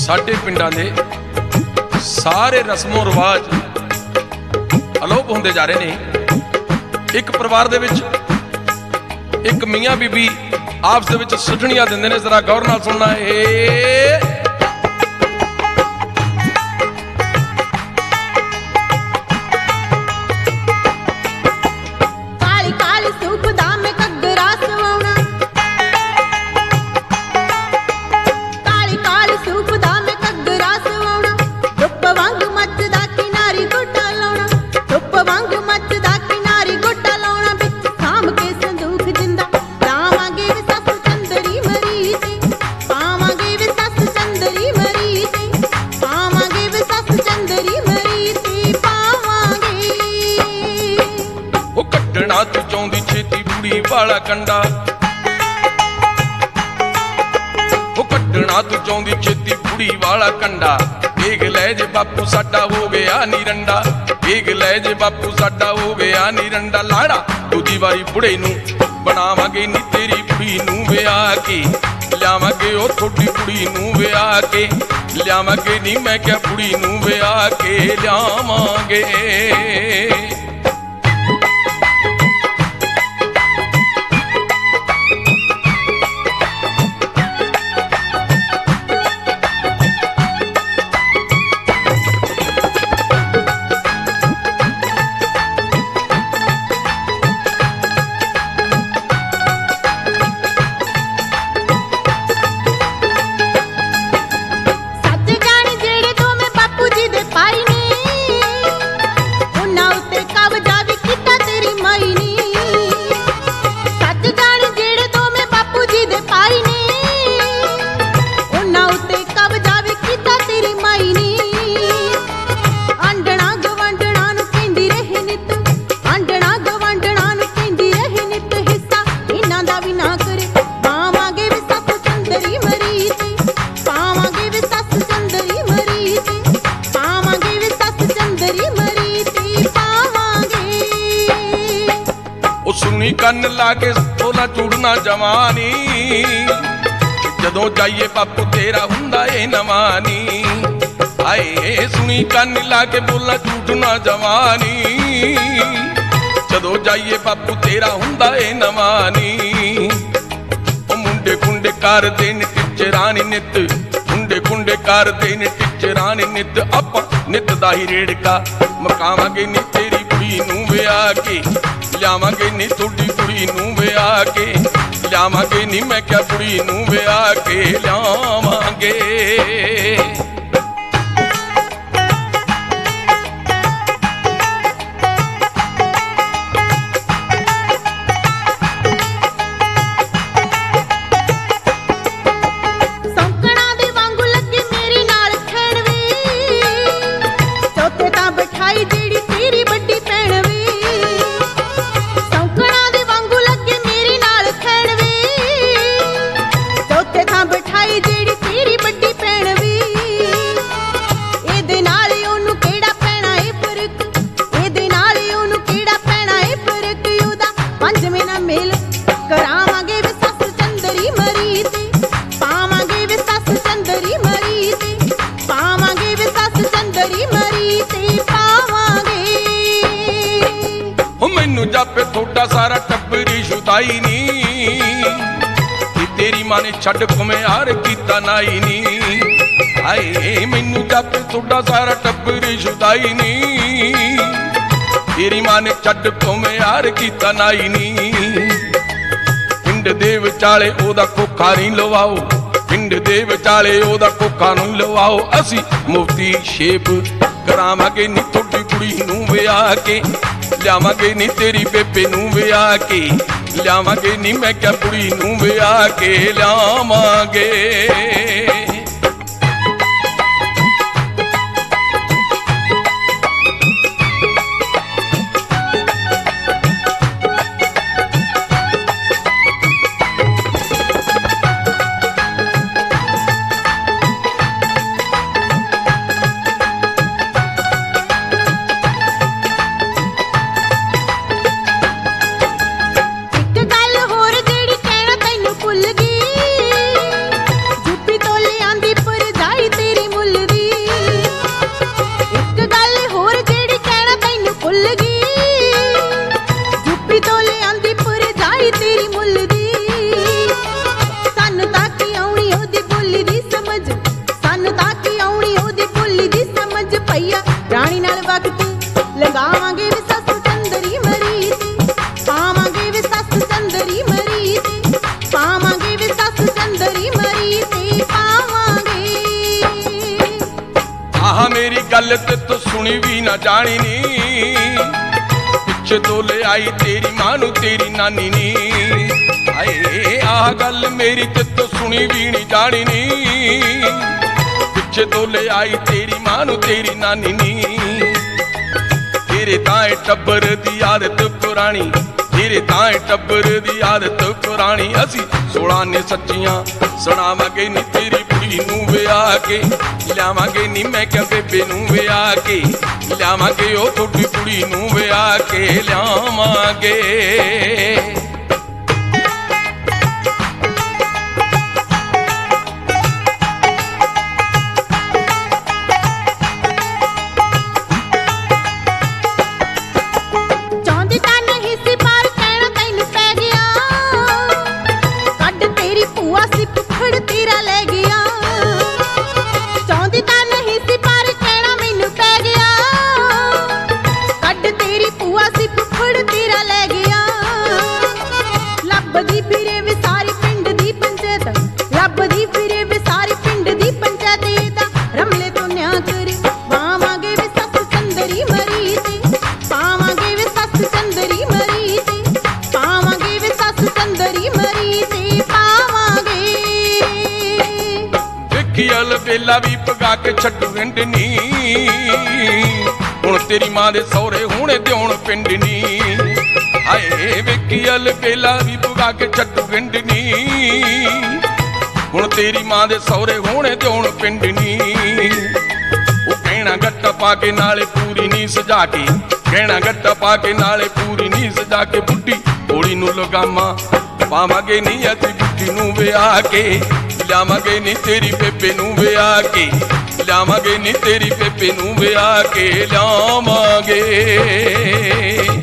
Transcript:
ਸਾਡੇ ਪਿੰਡਾਂ ਦੇ ਸਾਰੇ ਰਸਮੋਂ ਰਿਵਾਜ ਅਲੋਪ ਹੁੰਦੇ ਜਾ ਰਹੇ ਨੇ। ਇੱਕ ਪਰਿਵਾਰ ਦੇ ਵਿੱਚ ਇੱਕ ਮੀਆਂ ਬੀਬੀ ਆਪਸ ਦੇ ਵਿੱਚ ਸੁਝਣੀਆਂ ਦਿੰਦੇ ਨੇ। ਜ਼ਰਾ ਗੌਰ ਨਾਲ ਸੁਣਨਾ ਏ। ਤੂੰ ਚਾਹੁੰਦੀ ਛੇਤੀ ਬੁੜੀ ਵਾਲਾ ਕੰਡਾ, ਉਹ ਕੱਢਣਾ ਤੂੰ ਚਾਹੁੰਦੀ ਛੇਤੀ ਬੁੜੀ ਵਾਲਾ ਕੰਡਾ। ਵੇਖ ਲੈ ਜੇ ਬਾਪੂ ਸਾਡਾ ਹੋ ਗਿਆ ਨੀ ਰੰਡਾ, ਵੇਖ ਲੈ ਜੇ ਬਾਪੂ ਸਾਡਾ ਹੋ ਗਿਆ ਨੀ ਰੰਡਾ। ਲਾੜਾ ਦੂਜੀ ਵਾਰੀ ਬੁੜੇ ਨੂੰ ਬਣਾਵਾਂਗੇ ਨੀ ਤੇਰੀ ਬੁੜੀ ਨੂੰ ਵਿਆਹ ਕੇ, ਲਿਆਵਾਂਗੇ ਉਹ ਥੋੜੀ ਕੁੜੀ ਨੂੰ ਵਿਆਹ ਕੇ, ਲਿਆਵਾਂਗੇ ਨੀ ਮੈਂ ਕਿਹਾ ਬੁੜੀ ਨੂੰ ਵਿਆਹ ਕੇ ਲਿਆਵਾਂਗੇ। ਸੁਣੀ ਕੰਨ ਲਾ ਕੇ ਸੋਲਾ ਚੂੜਨਾ ਜਵਾਨੀ, ਜਦੋਂ ਜਾਈਏ ਬਾਪੂ ਤੇਰਾ ਹੁੰਦਾ ਏ ਨਵਾਨੀ। ਆਏ ਸੁਣੀ ਕੰਨ ਲਾ ਕੇ ਬੋਲਾ ਝੂਠਣਾ ਜਵਾਨੀ, ਜਦੋਂ ਜਾਈਏ ਬਾਪੂ ਤੇਰਾ ਹੁੰਦਾ ਏ ਨਵਾਨੀ। ਉਹ ਮੁੰਡੇ ਖੁੰਡੇ ਕਰਦੇ ਨੇ ਟਿਚਰਾਂ ਨੀ ਨਿੱਤ, ਮੁੰਡੇ ਖੁੰਡੇ ਕਰਦੇ ਨੇ ਟਿਚਰਾਂ ਨੀ ਨਿੱਤ। ਆਪਾਂ ਨਿੱਤ ਦਾ ਹੀ ਰੇੜਕਾ ਮਕਾਵਾਂਗੇ ਨੀ ਤੇਰੀ ਕੁੜੀ ਨੂੰ ਵਿਆਹ ਕੇ, ਲਿਆਵਾਂਗੇ ਨੀ ਤੁਹਾਡੀ ਕੁੜੀ ਨੂੰ ਵਿਆਹ ਕੇ, ਲਿਆਵਾਂਗੇ ਨੀ ਮੈਂ ਕਿਹਾ ਕੁੜੀ ਨੂੰ ਵਿਆਹ ਕੇ ਲਿਆਵਾਂਗੇ। ਮੈਨੂੰ ਜਾਪੇ ਥੋੜਾ ਸਾਰਾ ਟੱਬਰੀ ਸ਼ੁਦਾਈ ਨੀ, ਤੇਰੀ ਮਾਂ ਨੇ ਛੱਡ ਘੁਮਿਆਰ ਕੀਤਾ ਨਾਈ ਨੀ। ਹਾਏ ਮੈਨੂੰ ਜਾਪੇ ਥੋੜਾ ਸਾਰਾ ਟੱਬਰੀ ਸ਼ੁਦਾਈ ਨੀ, ਤੇਰੀ ਮਾਂ ਨੇ ਛੱਡ ਘੁਮਿਆਰ ਕੀਤਾ ਨਾਈ ਨੀ। ਪਿੰਡ ਦੇ ਵਿਚਾਲੇ ਉਹਦਾ ਕੋਖਾ ਨਹੀਂ ਲਵਾਓ, ਪਿੰਡ ਦੇ ਵਿਚਾਲੇ ਉਹਦਾ ਕੋਖਾ ਨਹੀਂ ਲਵਾਓ। ਅਸੀਂ ਮੁਫਤੀ ਸ਼ੇਪ ਕਰਾਵਾਂਗੇ ਨੀ ਤੁਹਾਡੀ ਕੁੜੀ ਨੂੰ ਵਿਆਹ ਕੇ, ਲਿਆਵਾਂਗੇ ਨੀ ਤੇਰੀ ਬੇਬੇ ਨੂੰ ਵਿਆਹ ਕੇ, ਲਿਆਵਾਂਗੇ ਨੀ ਮੈਂ ਕਿਹਾ ਕੁੜੀ ਨੂੰ ਵਿਆਹ ਕੇ ਲਿਆਵਾਂਗੇ। ਇੱਕ ਗੱਲ ਹੋਰ ਜਿਹੜੀ ਕਹਿਣਾ ਤੈਨੂੰ ਭੁੱਲ ਗਈ, ਜੁੱਤੀ ਤੋਲਿਆਂ गल तेतों सुनी भी ना जानी नी, पिछे तो ले आई तेरी मां नू तेरी नानी नी। हाय आह गल मेरी तेतों सुनी भी नहीं जानी नी, पिछे तो ले आई तेरी मां नू तेरी नानी नी। तेरे ताए टब्बर दी आदत पुरानी, तेरे ताए टब्बर दी आदत पुरानी। असी 16 ने सच्चियां सुनावांगे नी तेरी कुड़ी नू विआह के, लियावांगे नी मैं क्या बेबे नू विआह के, लियावांगे ओ थोड़ी कुड़ी नू विआह के लियावांगे। बेला भी पगा के छड्डू हिंडनी, हुण तेरी मां दे सौरे होने दिउण पिंडनी। हाय वेखी अल बेला भी पगा के छड्डू हिंडनी, हुण तेरी मां दे सौरे होने दिउण पिंडनी। ओ गहना गट्टा पा के नाले पूरी नी सजा के, गहना गट्टा पा के नाले पूरी नी सजा के, बुड्ढी घोड़ी नू लगामा पावांगे नी असी बुड्ढी नू विआह के, लियावांगे नी तेरी बेबे नू विआह के, लियावांगे नी तेरी बेबे नू विआह के लियावांगे।